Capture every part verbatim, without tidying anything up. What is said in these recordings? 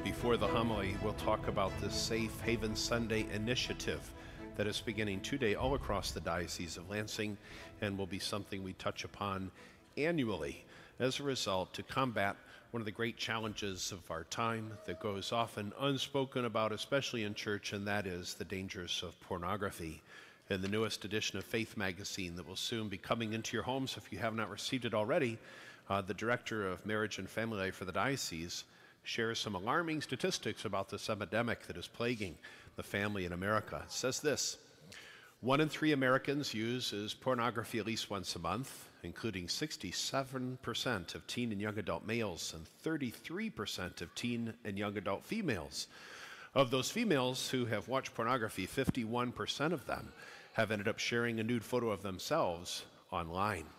Before the homily, we'll talk about the Safe Haven Sunday initiative that is beginning today all across the Diocese of Lansing and will be something we touch upon annually as a result to combat one of the great challenges of our time that goes often unspoken about, especially in church, and that is the dangers of pornography. In the newest edition of Faith magazine that will soon be coming into your homes if you have not received it already, uh, the Director of Marriage and Family Life for the Diocese shares some alarming statistics about this epidemic that is plaguing the family in America. It says this: one in three Americans uses pornography at least once a month, including sixty-seven percent of teen and young adult males and thirty-three percent of teen and young adult females. Of those females who have watched pornography, fifty-one percent of them have ended up sharing a nude photo of themselves online.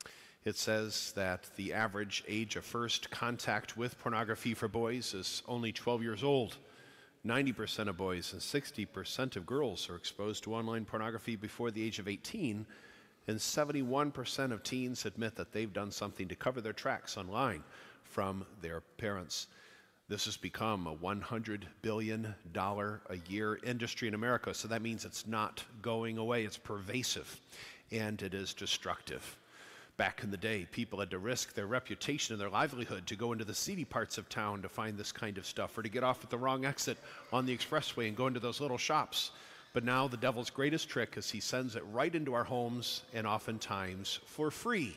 It says that the average age of first contact with pornography for boys is only twelve years old. ninety percent of boys and sixty percent of girls are exposed to online pornography before the age of eighteen, and seventy-one percent of teens admit that they've done something to cover their tracks online from their parents. This has become a one hundred billion dollars a year industry in America, so that means it's not going away. It's pervasive, and it is destructive. Back in the day, people had to risk their reputation and their livelihood to go into the seedy parts of town to find this kind of stuff, or to get off at the wrong exit on the expressway and go into those little shops. But now the devil's greatest trick is he sends it right into our homes, and oftentimes for free.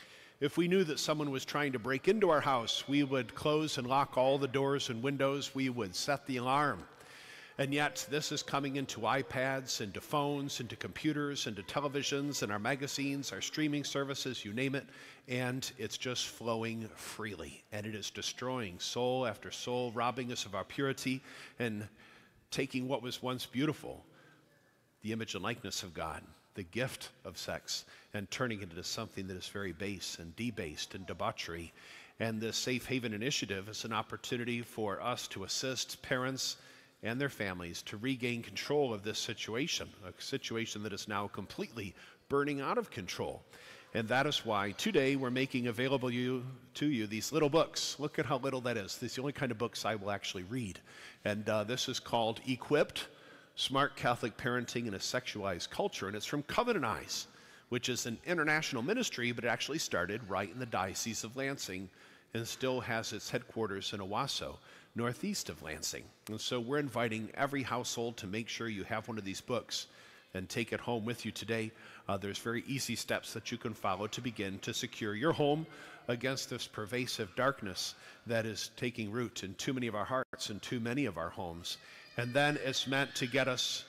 If we knew that someone was trying to break into our house, we would close and lock all the doors and windows. We would set the alarm. And yet this is coming into iPads, into phones, into computers, into televisions, and our magazines, our streaming services, you name it, and it's just flowing freely. And it is destroying soul after soul, robbing us of our purity, and taking what was once beautiful, the image and likeness of God, the gift of sex, and turning it into something that is very base and debased and debauchery. And this Safe Haven initiative is an opportunity for us to assist parents and their families to regain control of this situation, a situation that is now completely burning out of control. And that is why today we're making available you, to you these little books. Look at how little that is. This is the only kind of books I will actually read. And uh, this is called Equipped: Smart Catholic Parenting in a Sexualized Culture, and it's from Covenant Eyes, which is an international ministry, but it actually started right in the Diocese of Lansing and still has its headquarters in Owasso, northeast of Lansing. And so we're inviting every household to make sure you have one of these books and take it home with you today. Uh, there's very easy steps that you can follow to begin to secure your home against this pervasive darkness that is taking root in too many of our hearts and too many of our homes. And then it's meant to get us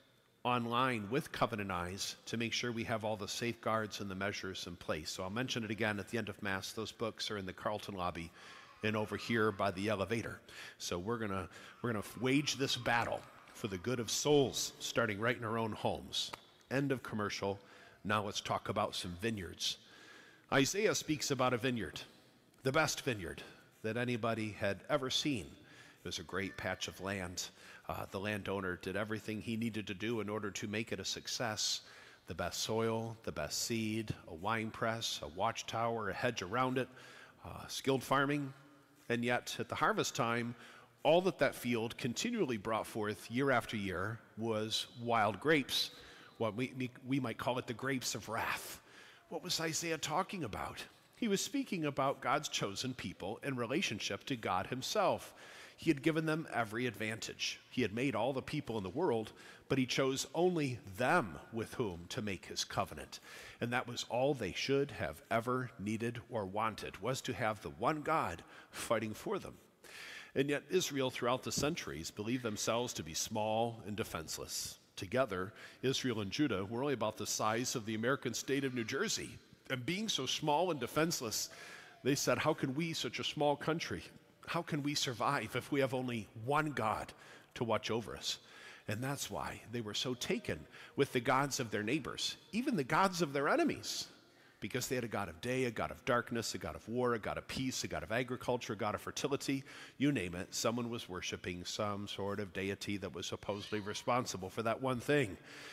online with Covenant Eyes to make sure we have all the safeguards and the measures in place. So I'll mention it again at the end of Mass. Those books are in the Carlton lobby and over here by the elevator. So we're gonna we're gonna wage this battle for the good of souls, starting right in our own homes. End of commercial. Now let's talk about some vineyards. Isaiah speaks about a vineyard, the best vineyard that anybody had ever seen. It was a great patch of land. Uh, the landowner did everything he needed to do in order to make it a success. The best soil, the best seed, a wine press, a watchtower, a hedge around it, uh, skilled farming. And yet at the harvest time, all that that field continually brought forth year after year was wild grapes. What we, we might call it the grapes of wrath. What was Isaiah talking about? He was speaking about God's chosen people in relationship to God himself. He had given them every advantage. He had made all the people in the world, but he chose only them with whom to make his covenant. And that was all they should have ever needed or wanted, was to have the one God fighting for them. And yet Israel throughout the centuries believed themselves to be small and defenseless. Together, Israel and Judah were only about the size of the American state of New Jersey. And being so small and defenseless, they said, how can we, such a small country, how can we survive if we have only one God to watch over us? And that's why they were so taken with the gods of their neighbors, even the gods of their enemies, because they had a God of day, a God of darkness, a God of war, a God of peace, a God of agriculture, a God of fertility, you name it. Someone was worshiping some sort of deity that was supposedly responsible for that one thing.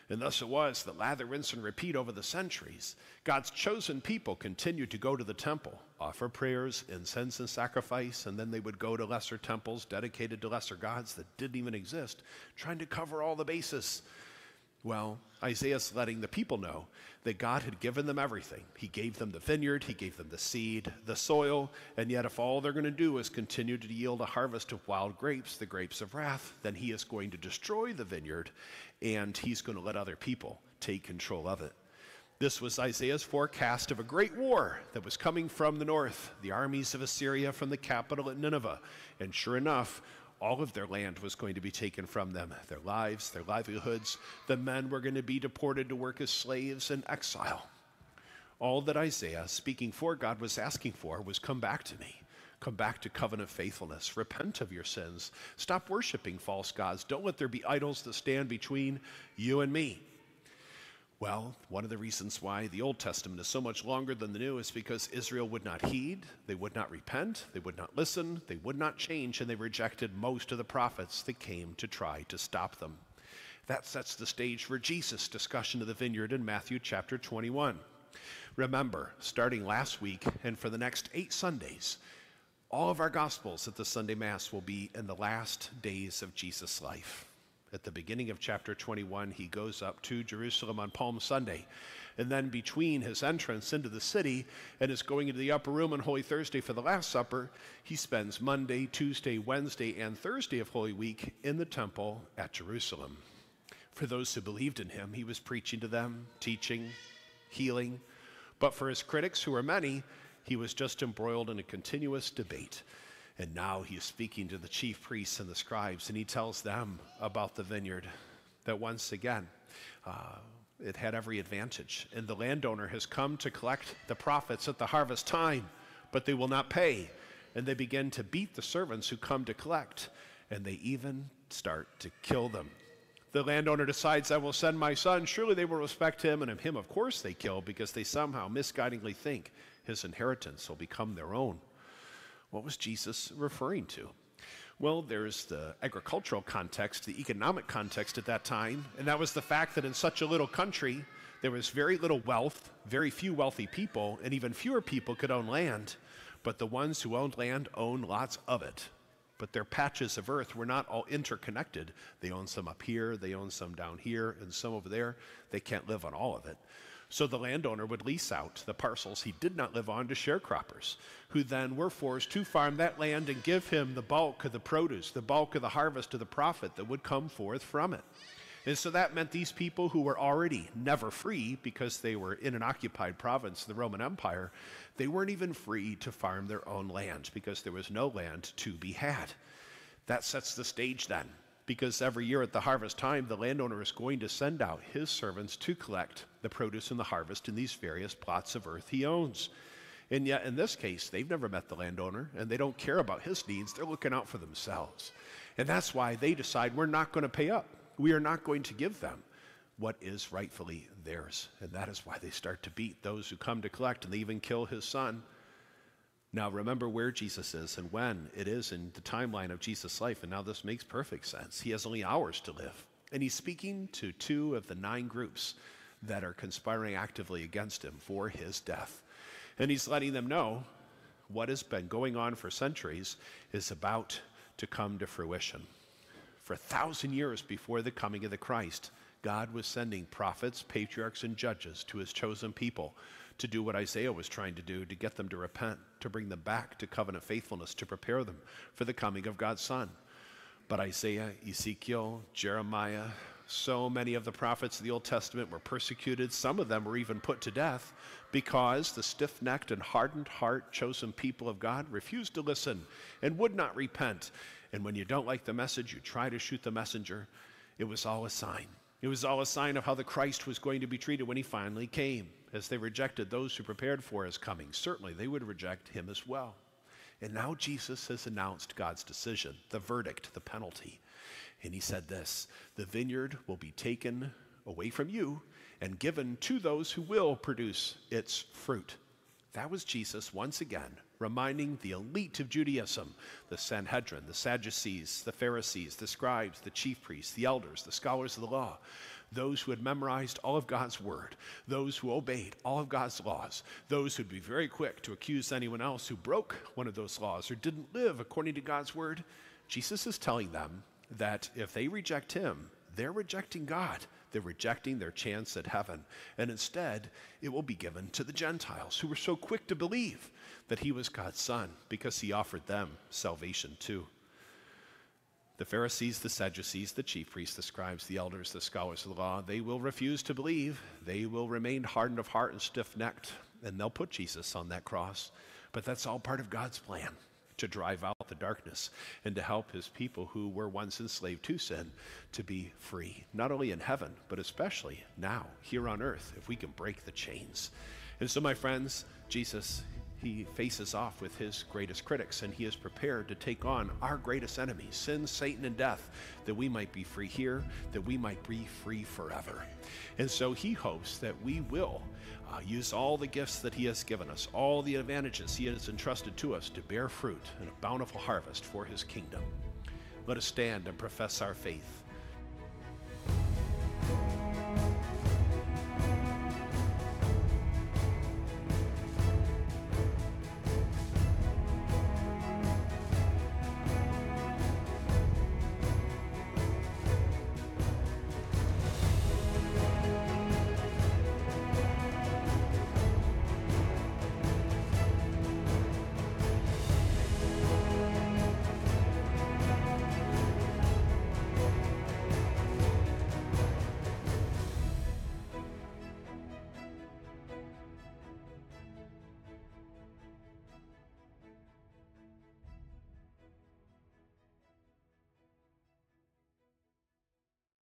And thus it was that lather, rinse, and repeat over the centuries, God's chosen people continued to go to the temple, offer prayers, incense, and sacrifice, and then they would go to lesser temples dedicated to lesser gods that didn't even exist, trying to cover all the bases. Well, Isaiah's letting the people know that God had given them everything. He gave them the vineyard, he gave them the seed, the soil, and yet if all they're going to do is continue to yield a harvest of wild grapes, the grapes of wrath, then he is going to destroy the vineyard, and he's going to let other people take control of it. This was Isaiah's forecast of a great war that was coming from the north, the armies of Assyria from the capital at Nineveh, and sure enough, all of their land was going to be taken from them, their lives, their livelihoods. The men were going to be deported to work as slaves in exile. All that Isaiah, speaking for God, was asking for was, come back to me. Come back to covenant faithfulness. Repent of your sins. Stop worshiping false gods. Don't let there be idols that stand between you and me. Well, one of the reasons why the Old Testament is so much longer than the New is because Israel would not heed, they would not repent, they would not listen, they would not change, and they rejected most of the prophets that came to try to stop them. That sets the stage for Jesus' discussion of the vineyard in Matthew chapter twenty-one. Remember, starting last week and for the next eight Sundays, all of our Gospels at the Sunday Mass will be in the last days of Jesus' life. At the beginning of chapter twenty-one, he goes up to Jerusalem on Palm Sunday. And then between his entrance into the city and his going into the upper room on Holy Thursday for the Last Supper, he spends Monday, Tuesday, Wednesday, and Thursday of Holy Week in the temple at Jerusalem. For those who believed in him, he was preaching to them, teaching, healing. But for his critics, who were many, he was just embroiled in a continuous debate. And now he is speaking to the chief priests and the scribes, and he tells them about the vineyard, that once again, uh, it had every advantage. And the landowner has come to collect the profits at the harvest time, but they will not pay. And they begin to beat the servants who come to collect, and they even start to kill them. The landowner decides, I will send my son. Surely they will respect him, and him, of course, they kill because they somehow misguidingly think his inheritance will become their own. What was Jesus referring to? Well, there's the agricultural context, the economic context at that time, and that was the fact that in such a little country, there was very little wealth, very few wealthy people, and even fewer people could own land, but the ones who owned land owned lots of it. But their patches of earth were not all interconnected. They owned some up here, they owned some down here, and some over there. They can't live on all of it. So the landowner would lease out the parcels he did not live on to sharecroppers, who then were forced to farm that land and give him the bulk of the produce, the bulk of the harvest of the profit that would come forth from it. And so that meant these people who were already never free because they were in an occupied province of the Roman Empire, they weren't even free to farm their own land because there was no land to be had. That sets the stage then, because every year at the harvest time, the landowner is going to send out his servants to collect the produce and the harvest in these various plots of earth he owns. And yet, in this case, they've never met the landowner, and they don't care about his needs. They're looking out for themselves. And that's why they decide, we're not going to pay up. We are not going to give them what is rightfully theirs. And that is why they start to beat those who come to collect, and they even kill his son. Now, remember where Jesus is and when it is in the timeline of Jesus' life, and now this makes perfect sense. He has only hours to live, and he's speaking to two of the nine groups that are conspiring actively against him for his death. And he's letting them know what has been going on for centuries is about to come to fruition. For a thousand years before the coming of the Christ, God was sending prophets, patriarchs, and judges to his chosen people to do what Isaiah was trying to do, to get them to repent, to bring them back to covenant faithfulness, to prepare them for the coming of God's Son. But Isaiah, Ezekiel, Jeremiah, so many of the prophets of the Old Testament were persecuted. Some of them were even put to death because the stiff-necked and hardened heart chosen people of God refused to listen and would not repent. And when you don't like the message, you try to shoot the messenger. It was all a sign. It was all a sign of how the Christ was going to be treated when he finally came. As they rejected those who prepared for his coming, certainly they would reject him as well. And now Jesus has announced God's decision, the verdict, the penalty. And he said this, the vineyard will be taken away from you and given to those who will produce its fruit. That was Jesus once again reminding the elite of Judaism, the Sanhedrin, the Sadducees, the Pharisees, the scribes, the chief priests, the elders, the scholars of the law, those who had memorized all of God's word, those who obeyed all of God's laws, those who'd be very quick to accuse anyone else who broke one of those laws or didn't live according to God's word. Jesus is telling them that if they reject him, they're rejecting God. They're rejecting their chance at heaven. And instead, it will be given to the Gentiles who were so quick to believe that he was God's son because he offered them salvation too. The Pharisees, the Sadducees, the chief priests, the scribes, the elders, the scholars of the law, they will refuse to believe. They will remain hardened of heart and stiff-necked, and they'll put Jesus on that cross. But that's all part of God's plan, to drive out the darkness and to help his people who were once enslaved to sin to be free, not only in heaven, but especially now, here on earth, if we can break the chains. And so, my friends, Jesus, he faces off with his greatest critics, and he is prepared to take on our greatest enemies, sin, Satan, and death, that we might be free here, that we might be free forever. And so he hopes that we will uh, use all the gifts that he has given us, all the advantages he has entrusted to us to bear fruit and a bountiful harvest for his kingdom. Let us stand and profess our faith